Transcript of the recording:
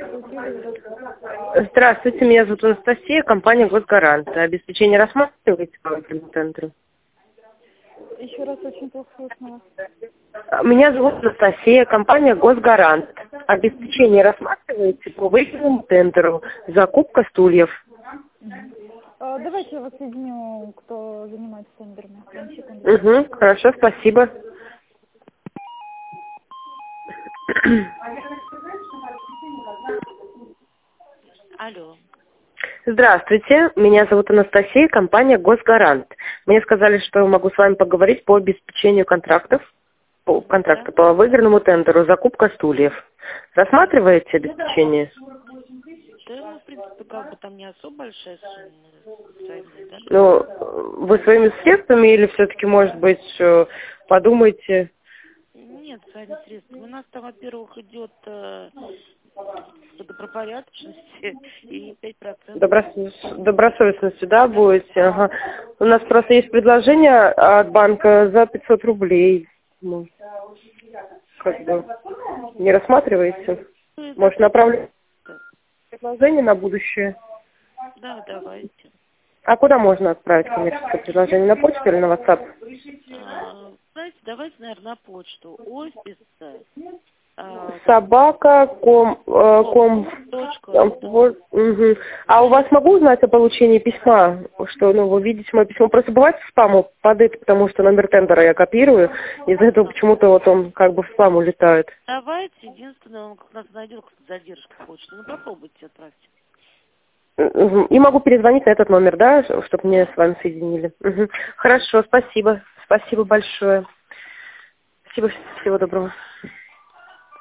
Здравствуйте, меня зовут Анастасия, компания «Госгарант». Обеспечение рассматриваете по этому тендеру? Еще раз, очень плохо слышно вас. Меня зовут Анастасия, компания «Госгарант». Обеспечение рассматриваете по выигранному тендеру «Закупка стульев». Давайте я вас соединю, кто занимается тендерами. Прям секунду. Угу, хорошо, спасибо. Алло. Здравствуйте, меня зовут Анастасия, компания «Госгарант». Мне сказали, что могу с вами поговорить по обеспечению контрактов, по выигранному тендеру «Закупка стульев». Рассматриваете обеспечение? Да, в принципе, как бы там не особо большая сумма своими, да? Ну, вы своими средствами или все-таки, может быть, подумайте? Нет, своими средствами. У нас там, во-первых, идет добропорядочности и 5%. Добросовестностью, да, будете? Ага. У нас просто есть предложение от банка за 500 рублей. Ну, как бы не рассматриваете? Может, направлю предложение на будущее? Да, давайте. А куда можно отправить коммерческое предложение? На почту или на WhatsApp? Знаете, давайте, наверное, на почту. Офис. Собака, вот, угу. А у вас могу узнать о получении письма? Что, вы видите мое письмо? Просто бывает в спам падает, потому что номер тендера я копирую. Из-за этого почему-то вот он как бы в спам улетает. Давайте, единственное, он как нас найдет задержка почты. Ну, попробуйте отправьте. И могу перезвонить на этот номер, да, чтобы меня с вами соединили. Угу. Хорошо, спасибо. Спасибо большое. Спасибо, всего доброго.